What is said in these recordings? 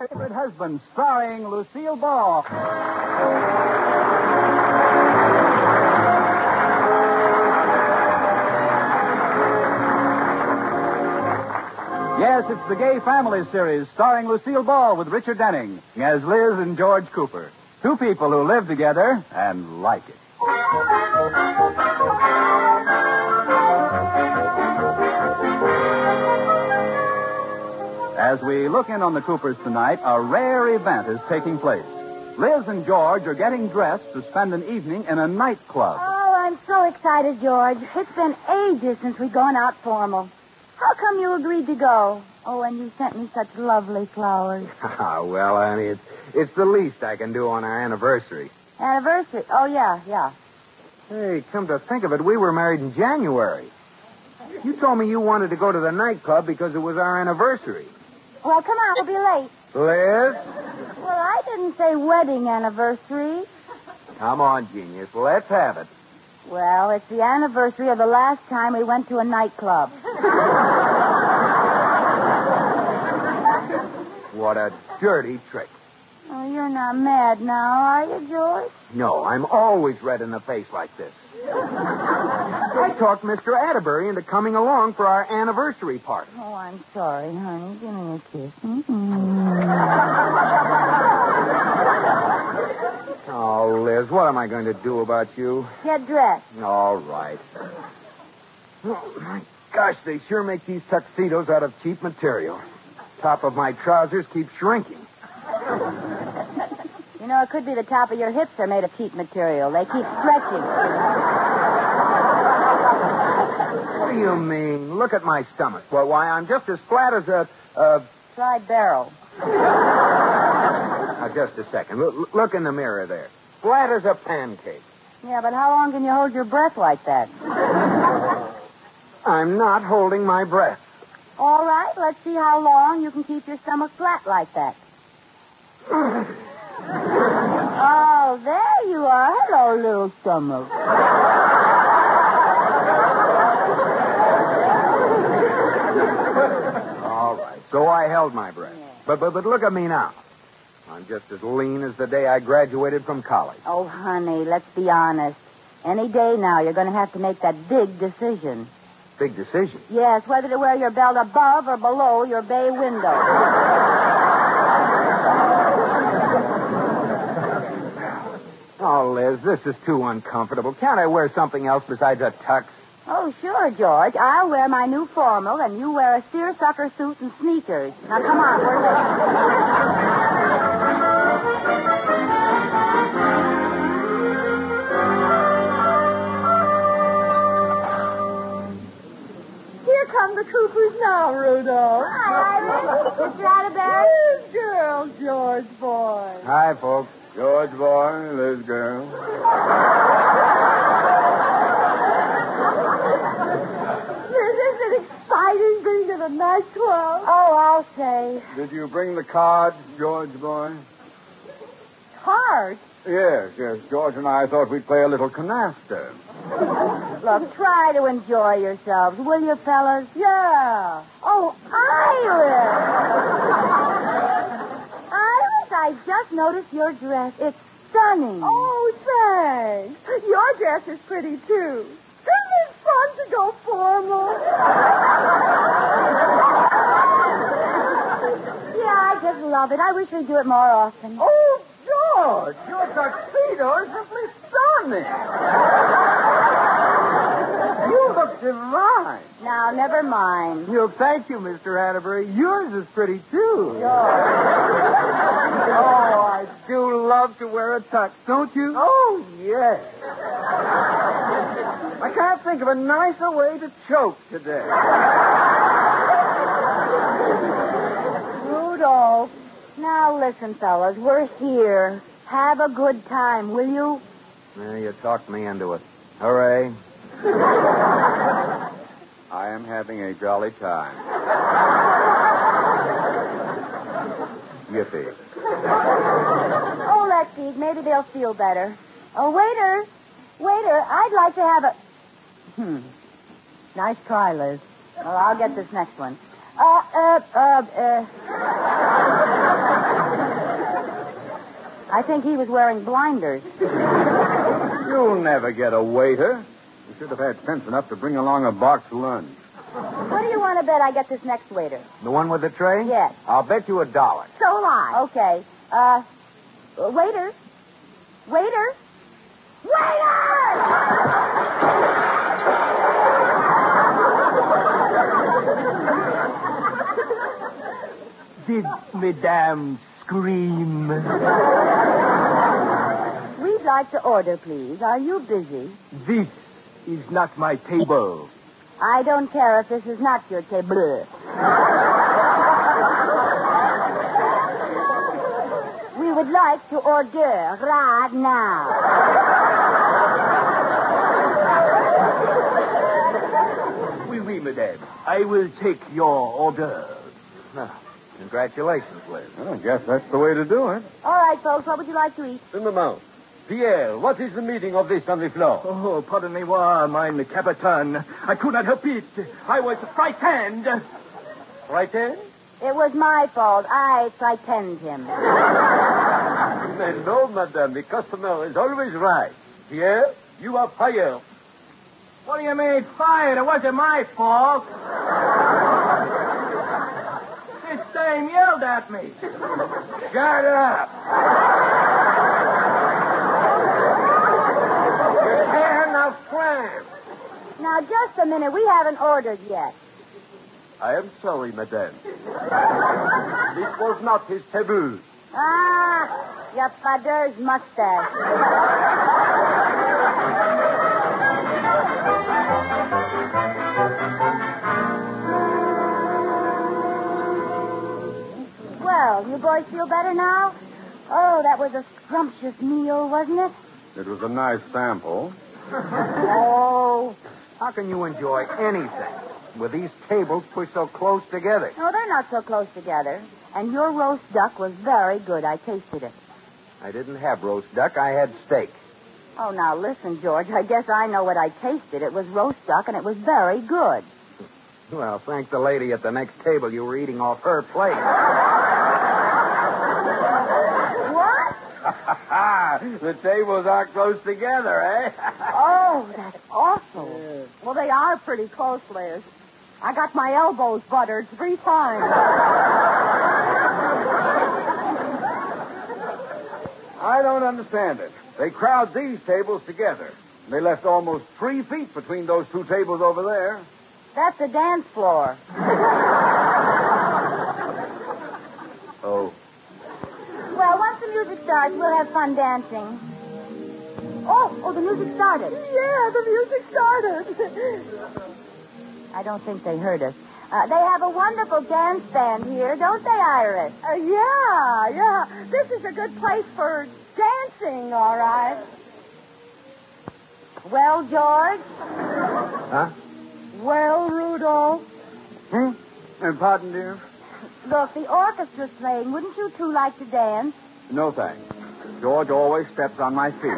Favorite Husband, starring Lucille Ball. Yes, it's the Gay Family series starring Lucille Ball with Richard Denning as Liz and George Cooper. Two people who live together and like it. As we look in on the Coopers tonight, a rare event is taking place. Liz and George are getting dressed to spend an evening in a nightclub. Oh, I'm so excited, George. It's been ages since we've gone out formal. How come you agreed to go? Oh, and you sent me such lovely flowers. Well, honey, it's the least I can do on our anniversary. Anniversary? Oh, yeah. Hey, come to think of it, we were married in January. You told me you wanted to go to the nightclub because it was our anniversary. Well, come on, we'll be late. Liz? Well, I didn't say wedding anniversary. Come on, genius. Let's have it. Well, it's the anniversary of the last time we went to a nightclub. What a dirty trick. Oh, you're not mad now, are you, George? No, I'm always red in the face like this. I talked Mr. Atterbury into coming along for our anniversary party. Oh, I'm sorry, honey. Give me a kiss. Oh, Liz, what am I going to do about you? Get dressed. All right. Oh, my gosh, they sure make these tuxedos out of cheap material. Top of my trousers keeps shrinking. You know, it could be the top of your hips are made of cheap material. They keep stretching. What do you mean? Look at my stomach. Well, why, I'm just as flat as a... Fried barrel. Now, just a second. Look in the mirror there. Flat as a pancake. Yeah, but how long can you hold your breath like that? I'm not holding my breath. All right, let's see how long you can keep your stomach flat like that. Oh, there you are. Hello, little stomach. All right, so I held my breath. Yeah. But look at me now. I'm just as lean as the day I graduated from college. Oh, honey, let's be honest. Any day now, you're going to have to make that big decision. Big decision? Yes, whether to wear your belt above or below your bay window. Oh, Liz, this is too uncomfortable. Can't I wear something else besides a tux? Oh, sure, George. I'll wear my new formal, and you wear a seersucker suit and sneakers. Now, come on, we're late. Here come the Coopers now, Rudolph. Hi, Iris. Mr. Atterbury. Liz girl, George boy. Hi, folks. George boy, Liz girl. Liz, isn't it exciting being in a nightclub? Oh, I'll say. Did you bring the cards, George boy? Cards? Yes. George and I thought we'd play a little canasta. Look, try to enjoy yourselves, will you, fellas? Yeah. Oh, Iris, I just noticed your dress. It's stunning. Oh, thanks. Your dress is pretty, too. Isn't it fun to go formal? Yeah, I just love it. I wish we'd do it more often. Oh, George, your tuxedo is simply stunning. You look divine. Now, never mind. Thank you, Mr. Atterbury. Yours is pretty, too. George. Oh, I do love to wear a tux, don't you? Oh, yes. I can't think of a nicer way to choke today. Rudolph. Now, listen, fellas. We're here. Have a good time, will you? Yeah, you talked me into it. Hooray. I am having a jolly time. Yippee. Oh, let's eat. Maybe they'll feel better. Oh, waiter, I'd like to have a... Nice try, Liz. Well, I'll get this next one. think he was wearing blinders. You'll never get a waiter. You should have had sense enough to bring along a box lunch. What do you want to bet I get this next waiter? The one with the tray? Yes. I'll bet you $1. So will I. Okay. Waiter. Waiter. Did Madame scream? We'd like to order, please. Are you busy? This is not my table. I don't care if this is not your table. We would like to order right now. Oui, madame. I will take your order. Congratulations, Liz. Well, I guess that's the way to do it. All right, folks, what would you like to eat? Maman. Pierre, what is the meaning of this on the floor? Oh, pardonnez-moi, mein Captain. I could not help it. I was frightened. Frightened? It was my fault. I frightened him. No, madame. The customer is always right. Pierre, you are fired. What do you mean, fired? It wasn't my fault. This dame yelled at me. Shut up. Your hand of France. Now, just a minute. We haven't ordered yet. I am sorry, madame. This was not his taboo. Ah, your father's mustache. Well, you boys feel better now? Oh, that was a scrumptious meal, wasn't it? It was a nice sample. Oh. How can you enjoy anything with these tables pushed so close together? No, they're not so close together. And your roast duck was very good. I tasted it. I didn't have roast duck. I had steak. Oh, now listen, George. I guess I know what I tasted. It was roast duck, and it was very good. Well, thank the lady at the next table you were eating off her plate. What? The tables are close together, eh? Oh, that's awful. Well, they are pretty close, Liz. I got my elbows buttered 3 times. I don't understand it. They crowd these tables together. They left almost 3 feet between those 2 tables over there. That's a dance floor. Oh. Well, once the music starts, we'll have fun dancing. Oh, the music started. Yeah, the music started. I don't think they heard us. They have a wonderful dance band here, don't they, Iris? Yeah. This is a good place for dancing, all right. Well, George? Huh? Well, Rudolph. Pardon, dear? Look, the orchestra's playing. Wouldn't you two like to dance? No, thanks. George always steps on my feet.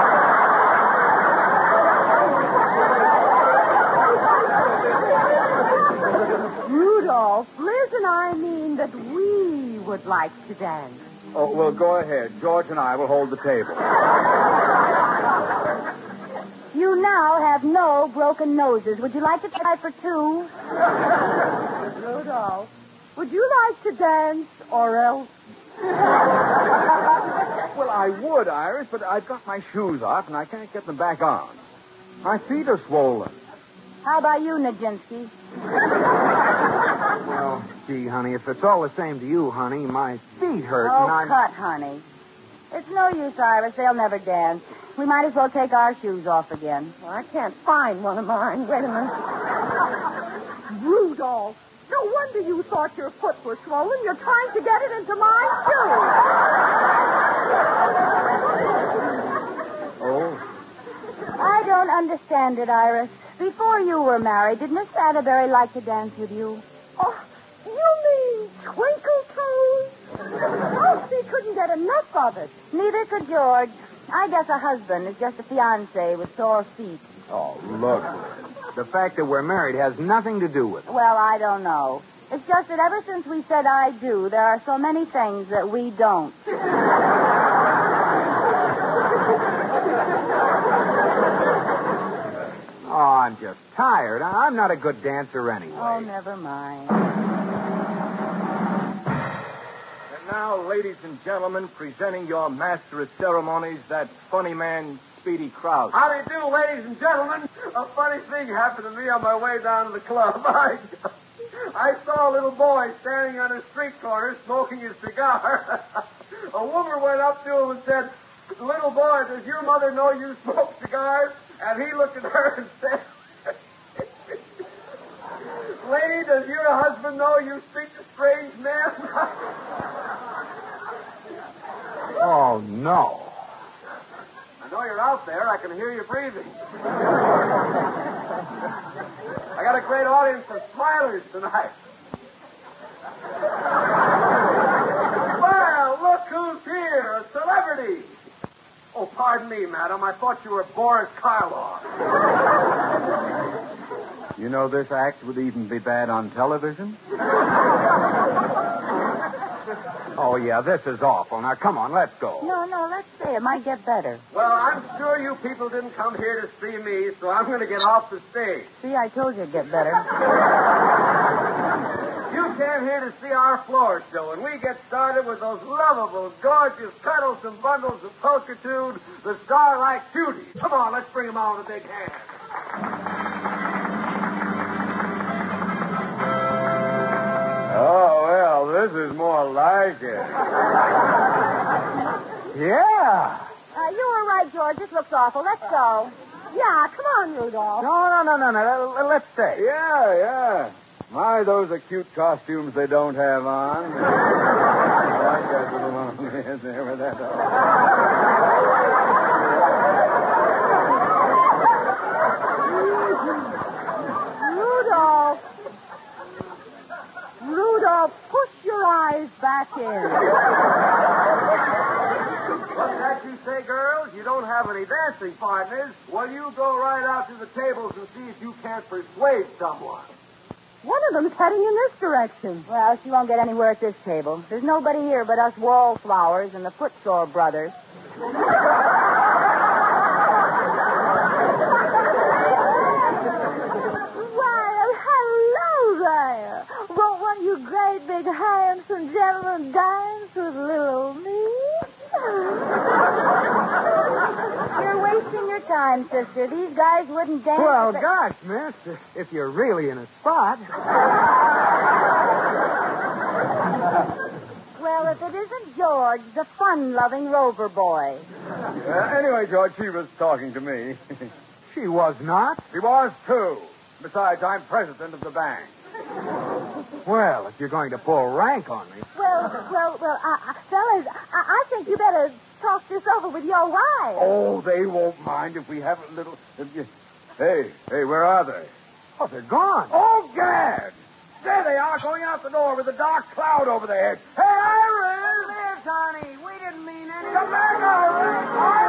Rudolph, Liz and I mean that we would like to dance. Oh, well, go ahead. George and I will hold the table. You now have no broken noses. Would you like to try for 2? Rudolph, would you like to dance or else? Well, I would, Iris, but I've got my shoes off and I can't get them back on. My feet are swollen. How about you, Nijinsky? Well, gee, honey, if it's all the same to you, honey, my feet hurt Oh, and I'm... cut, honey. It's no use, Iris. They'll never dance. We might as well take our shoes off again. Well, I can't find one of mine. Wait a minute. Rudolph, no wonder you thought your foot was swollen. You're trying to get it into my shoe. Oh? I don't understand it, Iris. Before you were married, did Miss Atterbury like to dance with you? Oh, you mean Twinkle Toes? Oh, she couldn't get enough of it. Neither could George. I guess a husband is just a fiancé with sore feet. Oh, look. The fact that we're married has nothing to do with it. Well, I don't know. It's just that ever since we said I do, there are so many things that we don't. Oh, I'm just tired. I'm not a good dancer anyway. Oh, never mind. And now, ladies and gentlemen, presenting your master of ceremonies, that funny man, Speedy Krause. How do you do, ladies and gentlemen? A funny thing happened to me on my way down to the club. I saw a little boy standing on a street corner smoking his cigar. A woman went up to him and said, "Little boy, does your mother know you smoke cigars?" And he looked at her and said, "Lady, does your husband know you speak to strange men?" Oh, no. I know you're out there. I can hear you breathing. I got a great audience of smilers tonight. Well, look who's here, a celebrity. Oh, pardon me, madam. I thought you were Boris Karloff. You know, this act would even be bad on television. Oh, yeah, this is awful. Now, come on, let's go. No, let's stay. It might get better. Well, I'm sure you people didn't come here to see me, so I'm going to get off the stage. See, I told you it'd get better. You came here to see our floor show, and we get started with those lovable, gorgeous petals and bundles of pulchritude, the Starlight Cuties. Come on, let's bring them out with a big hand. Oh, well, this is more like it. Yeah. You were right, George. This looks awful. Let's go. Yeah, come on, Rudolph. No. Let's stay. Yeah. My, those are cute costumes they don't have on. I like that little one on there with that. Rudolph, push your eyes back in. What's that you say, girls? You don't have any dancing partners. Well, you go right out to the tables and see if you can't persuade someone. One of them's heading in this direction. Well, she won't get anywhere at this table. There's nobody here but us wallflowers and the Footsore brothers. Well, hello there. Won't one of you great big handsome gentlemen dance with little me? You're wasting your time, sister. These guys wouldn't dance. Well, if they- gosh, miss, if you're really in a spot. Well, if it isn't George, the fun-loving Rover boy. Anyway, George, she was talking to me. She was not. She was, too. Besides, I'm president of the bank. Well, if you're going to pull rank on me. Well, fellas, I think you better talk this over with your wives. Oh, they won't mind if we have a little... Hey, where are they? Oh, they're gone. Oh, Gad! There they are, going out the door with a dark cloud over their heads. Hey, Iris! There, Connie. We didn't mean anything. Come back, Iris!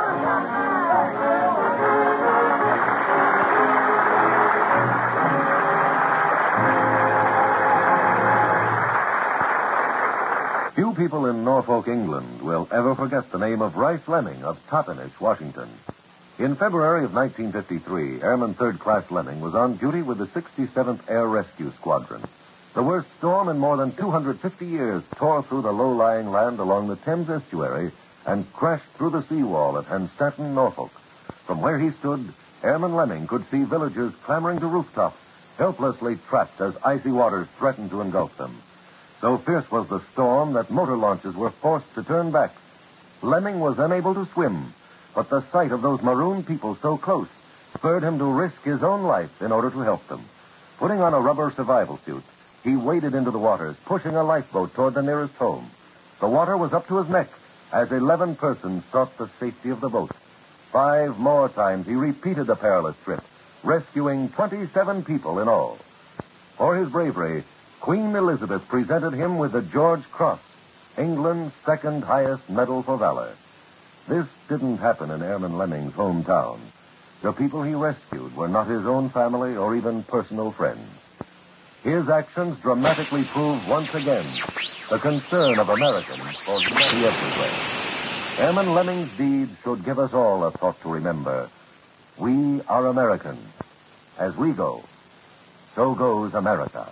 Few people in Norfolk, England, will ever forget the name of Rice Lemming of Toppenish, Washington. In February of 1953, Airman Third Class Lemming was on duty with the 67th Air Rescue Squadron. The worst storm in more than 250 years tore through the low-lying land along the Thames estuary and crashed through the seawall at Hunstanton, Norfolk. From where he stood, Airman Lemming could see villagers clambering to rooftops, helplessly trapped as icy waters threatened to engulf them. So fierce was the storm that motor launches were forced to turn back. Lemming was unable to swim, but the sight of those marooned people so close spurred him to risk his own life in order to help them. Putting on a rubber survival suit, he waded into the waters, pushing a lifeboat toward the nearest home. The water was up to his neck as 11 persons sought the safety of the boat. 5 more times he repeated the perilous trip, rescuing 27 people in all. For his bravery, Queen Elizabeth presented him with the George Cross, England's second highest medal for valor. This didn't happen in Airman Lemming's hometown. The people he rescued were not his own family or even personal friends. His actions dramatically prove once again the concern of Americans for humanity everywhere. Airman Lemming's deeds should give us all a thought to remember. We are Americans, As we go, so goes America.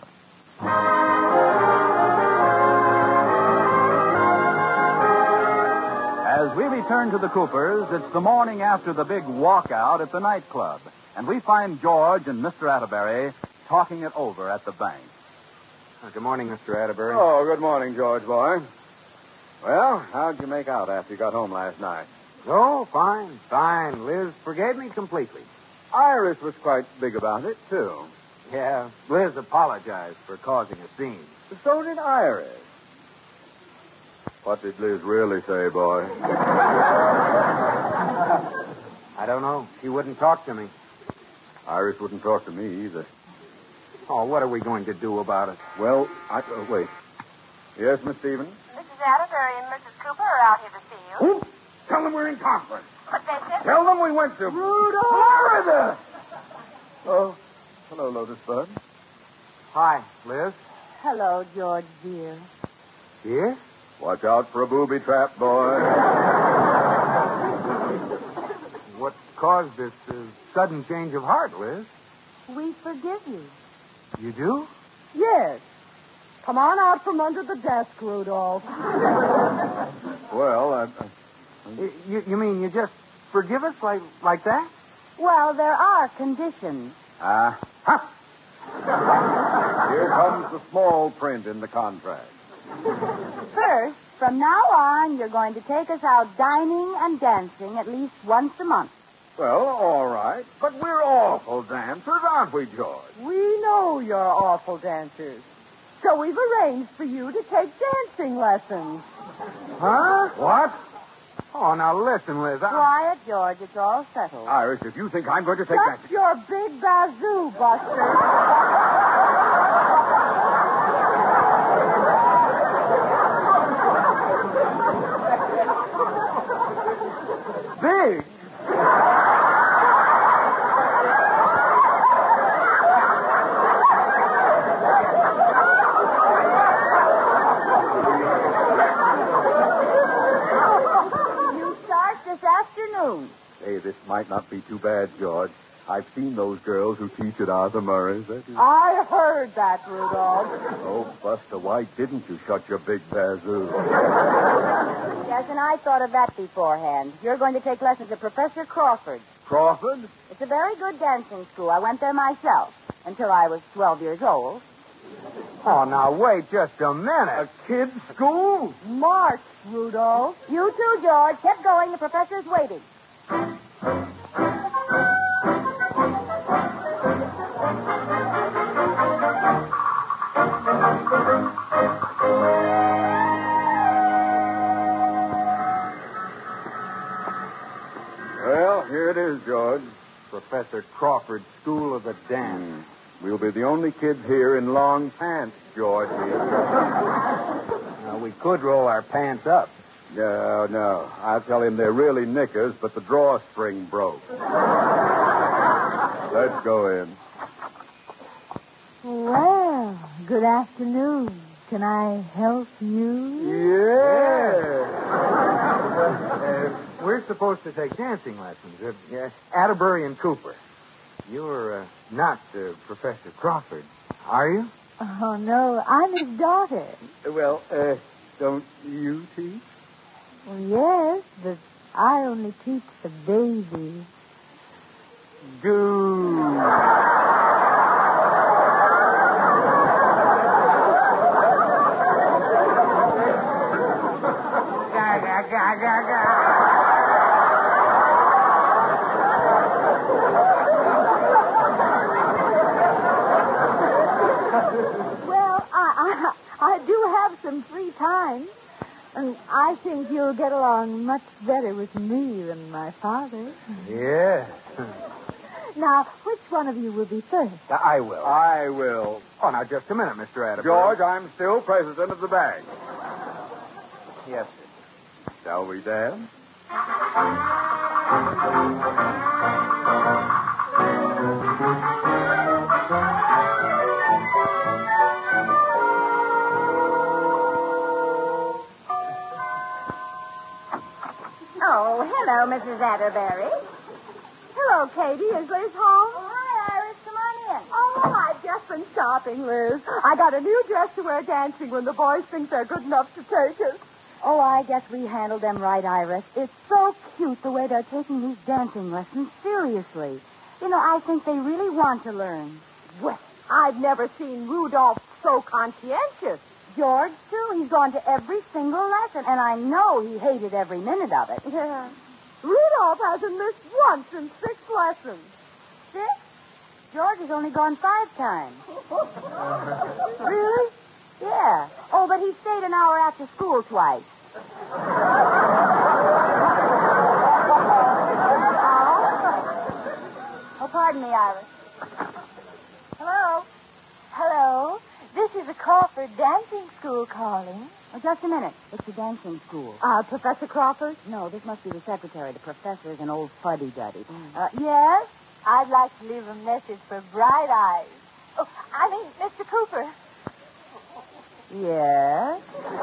As we return to the Coopers, it's the morning after the big walkout at the nightclub, and we find George and Mr. Atterbury talking it over at the bank. Good morning, Mr. Atterbury. Oh, good morning, George boy. Well, how'd you make out after you got home last night? Oh, fine. Liz forgave me completely. Iris was quite big about it, too. Yeah, Liz apologized for causing a scene. So did Iris. What did Liz really say, boy? I don't know. She wouldn't talk to me. Iris wouldn't talk to me either. Oh, what are we going to do about it? Well, wait. Yes, Miss Stevens? Mrs. Atterbury and Mrs. Cooper are out here to see you. Who? Tell them we're in conference. But they said... Tell them we went to... Florida! Oh, hello, Lotus Bud. Hi, Liz. Hello, George, dear. Here? Watch out for a booby trap, boy. What caused this sudden change of heart, Liz? We forgive you. You do? Yes. Come on out from under the desk, Rudolph. Well, You mean you just forgive us like that? Well, there are conditions. Here comes the small print in the contract. First, from now on, you're going to take us out dining and dancing at least once a month. Well, all right. But we're awful dancers, aren't we, George? We know you're awful dancers. So we've arranged for you to take dancing lessons. Huh? What? Oh, now listen, Liz. Quiet, George. It's all settled. Iris, if you think I'm going to take Shut that... your big bazoo, Buster. Big? You start this afternoon. Hey, this might not be too bad, George. I've seen those girls who teach at Arthur Murray's. I heard that, Rudolph. Oh, Buster, why didn't you shut your big bazoo? Yes, and I thought of that beforehand. You're going to take lessons at Professor Crawford's. Crawford? It's a very good dancing school. I went there myself until I was 12 years old. Oh, now wait just a minute. A kid's school? March, Rudolph. You too, George. Keep going. The professor's waiting. Well, here it is, George. Professor Crawford's School of the Dance. We'll be the only kids here in long pants, George. Now, we could roll our pants up. No. I'll tell him they're really knickers, but the drawstring broke. Let's go in. Well, good afternoon. Can I help you? Yeah. We're supposed to take dancing lessons. Atterbury and Cooper. You're not Professor Crawford, are you? Oh, no, I'm his daughter. Well, don't you teach? Well, yes, but I only teach the baby. Well, I do have some free time, and I think you'll get along much better with me than my father. Yeah. Now, which one of you will be first? I will. I will. Oh, now, just a minute, Mr. Atterbury. George, I'm still president of the bank. Yes, sir. Shall we dance? Hello, Mrs. Atterbury. Hello, Katie. Is Liz home? Oh, hi, Iris. Come just been shopping, Liz. I got a new dress to wear dancing when the boys think they're good enough to take us. Oh, I guess we handled them right, Iris. It's so cute the way they're taking these dancing lessons seriously. You know, I think they really want to learn. Well, I've never seen Rudolph so conscientious. George, too. He's gone to every single lesson, and I know he hated every minute of it. Yeah. Rudolph hasn't missed once in 6 lessons. 6? George has only gone 5 times. Really? Yeah. Oh, but he stayed an hour after school twice. Oh, pardon me, Iris. Hello? Hello? This is a Crawford dancing school calling. Oh, just a minute. It's the dancing school. Professor Crawford? No, this must be the secretary. The professor is an old fuddy-duddy. Yes? I'd like to leave a message for Bright Eyes. Oh, I mean, Mr. Cooper. Yes?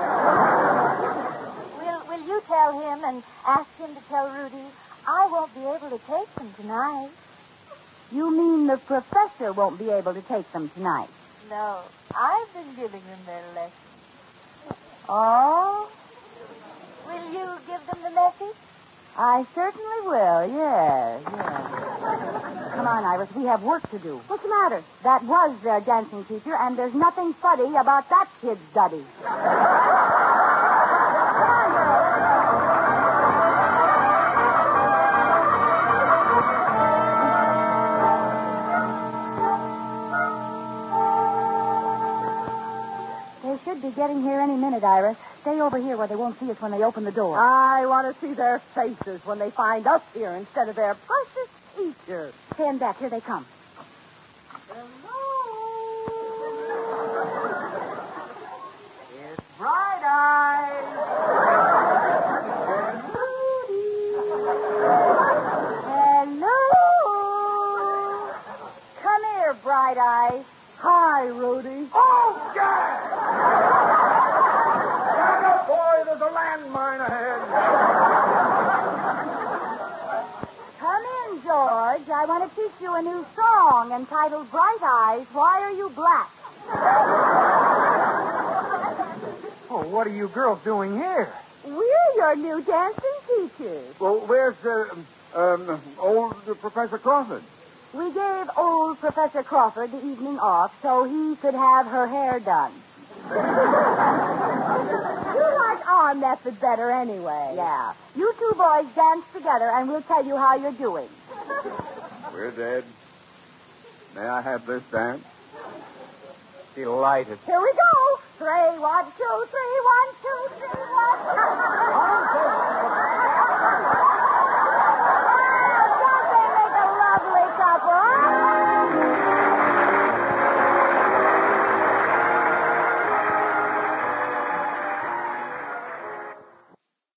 Will you tell him and ask him to tell Rudy I won't be able to take them tonight? You mean the professor won't be able to take them tonight? No, I've been giving them their lessons. Oh? Will you give them the message? I certainly will, yes. Come on, Iris, we have work to do. What's the matter? That was their dancing teacher, and there's nothing funny about that kid's study. They should be getting here any minute, Iris. Stay over here where they won't see us when they open the door. I want to see their faces when they find us here instead of their precious teacher. Stand back. Here they come. It's Bright Eyes. Hello. Come here, Bright Eyes. Hi, Rudy. Oh, God! Atta boy, there's a landmine ahead. Come in, George. I want to teach you a new song entitled Bright Eyes, Why Are You Black? Oh, what are you girls doing here? We're your new dancing teachers. Well, where's old Professor Crawford? We gave old Professor Crawford the evening off so he could have her hair done. You like our method better anyway. Yeah. You two boys dance together, and we'll tell you how you're doing. We're dead. May I have this dance? Delighted. Here we go. 3, 1, 2, 3, 1, 2, 3, 1.